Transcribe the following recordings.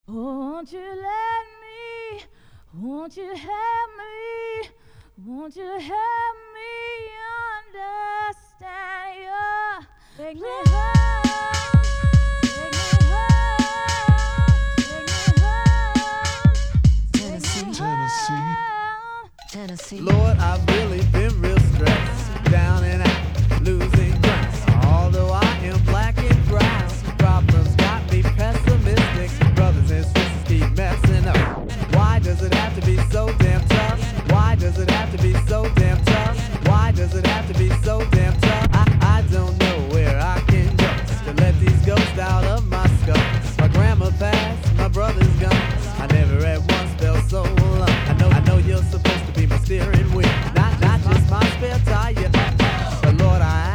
Won't you let me, won't you help me, won't you help me understand you? Take me home, take me home, take me home, Tennessee. Lord, I've really been real stressed, down and out, losing ground. Although I am black and brown, problems got me pessimistic. Brothers and sisters keep messing up. Why does it have to be so damn tough? Why does it have to be so damn tough? Why does it have to be so damn tough? I don't know where I can go to let these ghosts out of my skull. My grandma passed, my brother's gone. I never at once felt so alone. I know you're supposed to be my steering wheel, not just my spare tire. But Lord, I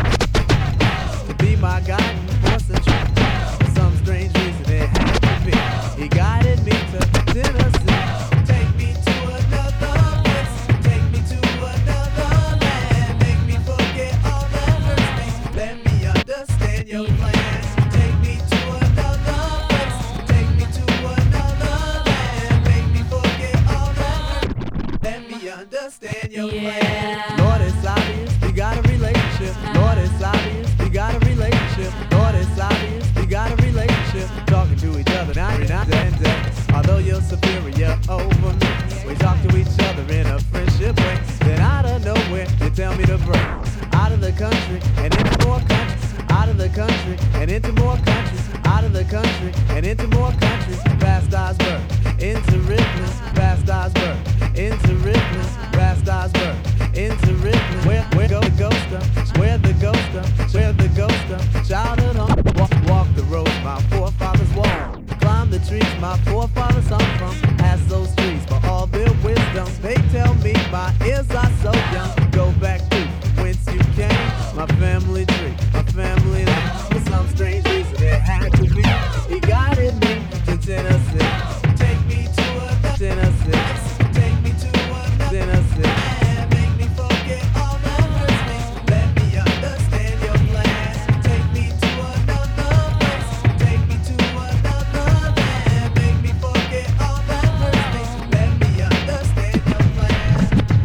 ask you to be my guiding force and truth. For some strange reason it had to be. He guided me to Tennessee. Take me to another place. Take me to another land. Make me forget all that hurts me. Let me understand your plan. Take me to another place. Take me to another land. Make me forget all that hurts. Let me understand your plan. Lord, it's obvious we got a relationship. Lord, it's obvious we got a relationship. Lord, it's obvious we got a relationship. Talking to each other now, you're not that dead. Although you're superior over me, we talk to each other in a friendship way. Then out of nowhere, you tell me to break out of the country and into more countries. Out of the country and into more countries. Out of the country and into more countries. Past Osborne, into Ripley. Past Osborne, into Ripley. Past Osborne, into Ripley. Where go the ghost of? Where the ghost of? Where the ghost of? Childhood home. Walk the roads my forefathers walked. Climb the trees my forefathers hung from. Ask those trees for all their wisdom. They tell me my ears are so young. Go back to whence you came. My family tree, my family name. For some strange reason it had to be. He guided me to Tennessee. Take me to another Tennessee. Take me to another Tennessee. And make me forget all that hurts me. Let me understand your plan. Take me to another place. Take me to another land. Make me forget all that hurts me. Let me understand your plan.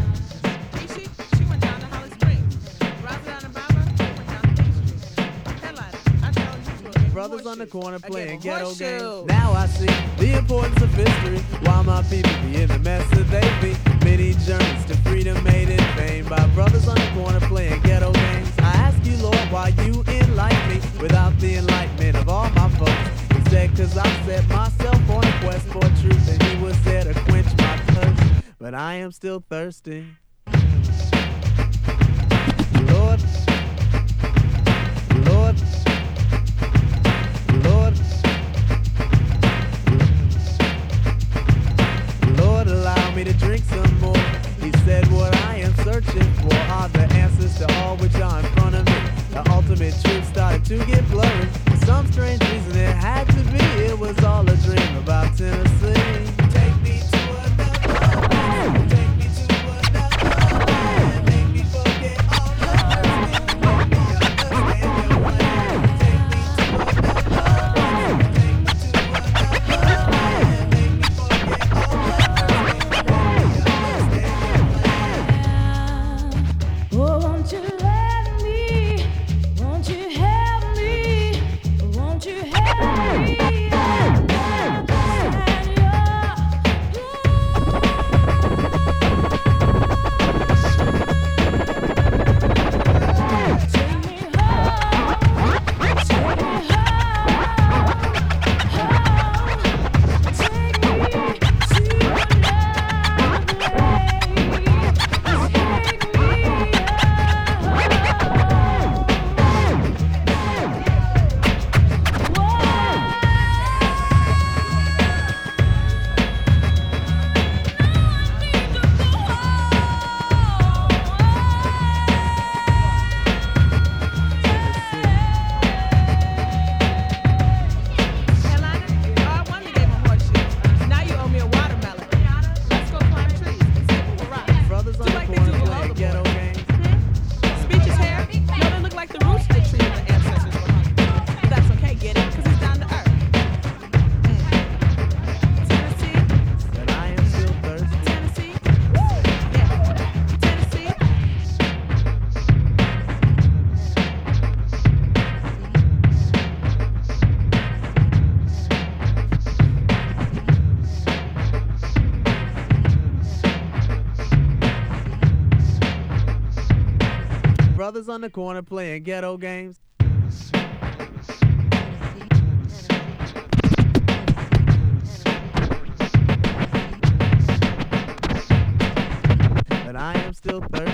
She went down to Holly Springs. Rosedale and Baba went down to Main Street. Headliner, I told you to. Brothers on the corner playing ghetto horseshoe. games. Now I see the importance of history. Why my people be in the mess that they be. Many journeys to freedom made in vain by brothers on the corner playing ghetto games. I ask you, Lord, why you enlighten me without the enlightenment of all my folks. He said, cause I set myself on a quest for truth, and he was there to quench my thirst. But I am still thirsty. Lord, Lord, Lord, Lord, allow me to drink some more. He said what I am searching for are the answers to all which are in front of me. The ultimate truth started to get blurry. For some strange reason it had to be. It was all a dream about Tennessee. Take me to another place. Take me to another land. Make me forget all the hurts me. Let me understand your plan. Take me to another place. Take me to another land. Make me forget all the hurts me. Let me understand your plan. Oh, won't you let me, won't you help me, won't you help me? brothers on the corner playing ghetto games. But I am still thirsty.